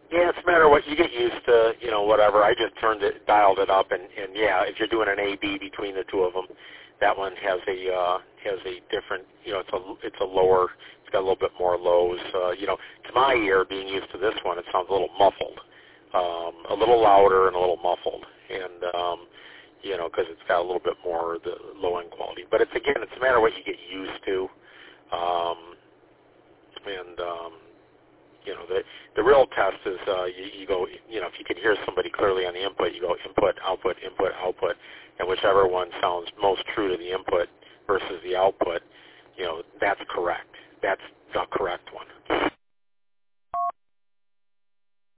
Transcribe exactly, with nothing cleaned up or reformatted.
Yeah, it's a matter of what you get used to, you know, whatever. I just turned it, dialed it up, and, and yeah, if you're doing an A B between the two of them, that one has a uh, has a different, you know, it's a it's a lower, it's got a little bit more lows. Uh, you know, to my ear, being used to this one, it sounds a little muffled, um, a little louder and a little muffled, and um, you know, because it's got a little bit more the low end quality. But it's again, it's a matter of what you get used to, um, and um, you know, the the real test is uh, you, you go, you know, if you can hear somebody clearly on the input, you go input, output, input, output, and whichever one sounds most true to the input versus the output, you know, that's correct. That's the correct one.